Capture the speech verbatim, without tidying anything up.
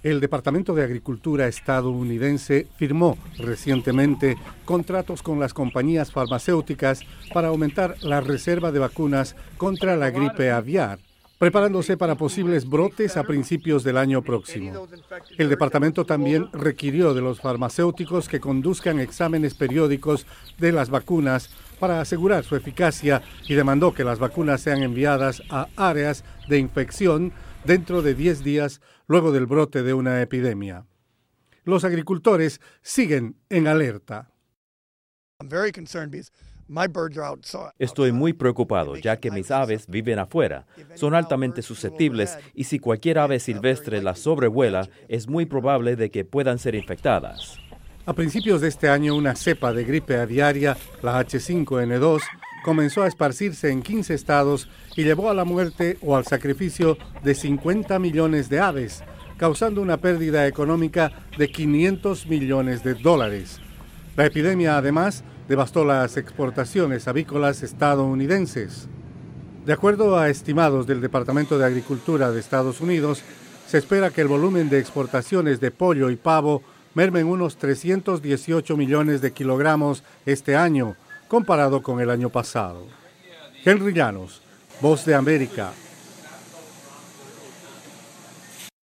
El Departamento de Agricultura estadounidense firmó recientemente contratos con las compañías farmacéuticas para aumentar la reserva de vacunas contra la gripe aviar, preparándose para posibles brotes a principios del año próximo. El departamento también requirió de los farmacéuticos que conduzcan exámenes periódicos de las vacunas para asegurar su eficacia y demandó que las vacunas sean enviadas a áreas de infección dentro de diez días luego del brote de una epidemia. Los agricultores siguen en alerta. Estoy muy preocupado, ya que mis aves viven afuera, son altamente susceptibles y si cualquier ave silvestre las sobrevuela, es muy probable de que puedan ser infectadas. A principios de este año, una cepa de gripe aviaria, la H cinco N dos, comenzó a esparcirse en quince estados y llevó a la muerte o al sacrificio de cincuenta millones de aves, causando una pérdida económica de quinientos millones de dólares. La epidemia, además, devastó las exportaciones avícolas estadounidenses. De acuerdo a estimados del Departamento de Agricultura de Estados Unidos, se espera que el volumen de exportaciones de pollo y pavo mermen unos trescientos dieciocho millones de kilogramos este año, comparado con el año pasado. Henry Llanos, Voz de América,